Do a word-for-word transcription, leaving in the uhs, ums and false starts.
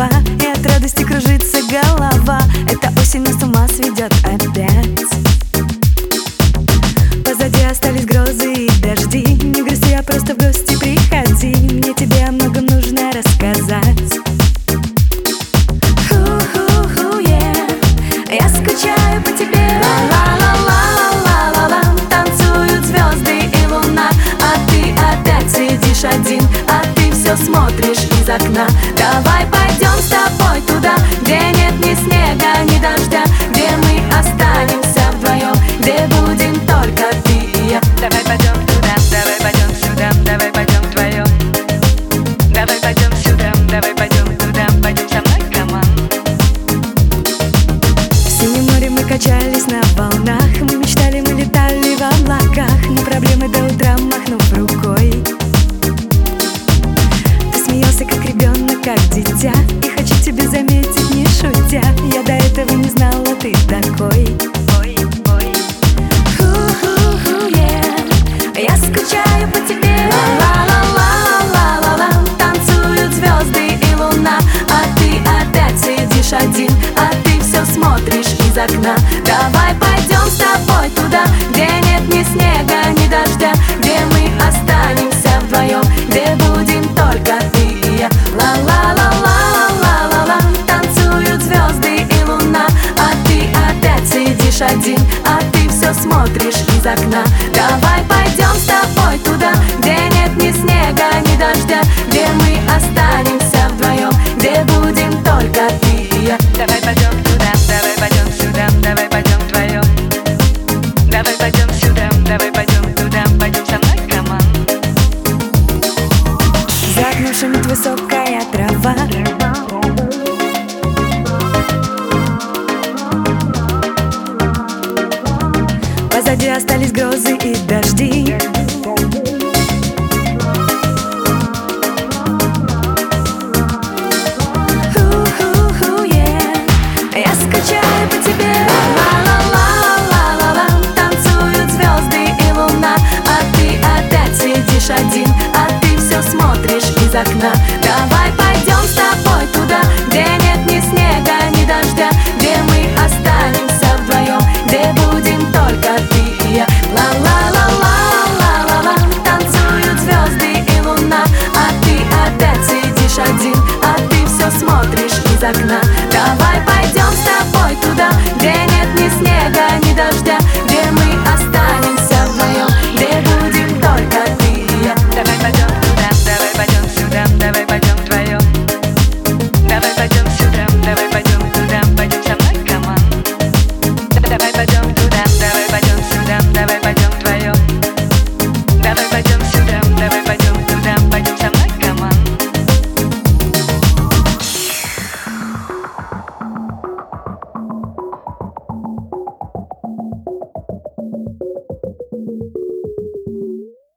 слова, и от радости кружится голова. Эта осень нас с ума сведет опять. Позади остались грозы и дожди. Не грусти, а просто в гости приходи. Мне тебе о многом нужно рассказать. Ху-ху-ху, yeah. Я скучаю по тебе. Ла-ла-ла-ла-ла-ла-ла. Танцуют звезды и луна, а ты опять сидишь один, а ты все смотришь из окна. Давай пойдем с тобой туда, где нет ни снега, ни дождя, где мы останемся вдвоем, где будем только ты и я. Давай пойдем туда, давай пойдем сюда, давай пойдем вдвоем. Давай пойдем сюда, давай пойдем туда, пойдем со мной, команд. В синем море мы качались на волнах, мы мечтали, мы летали в облаках, на проблемы до утра махнув рукой. Ты смеялся как ребенок, как дитя, и хочу тебе заметить, не шутя, я до этого не знала, ты такой. Ой, ой. Ху-ху-ху, yeah. Я скучаю по тебе. Ла-ла-ла-ла-ла-ла. Танцуют звезды и луна, а ты опять сидишь один, а ты все смотришь из окна. Давай пойдем с тобой туда, где нет ни снега,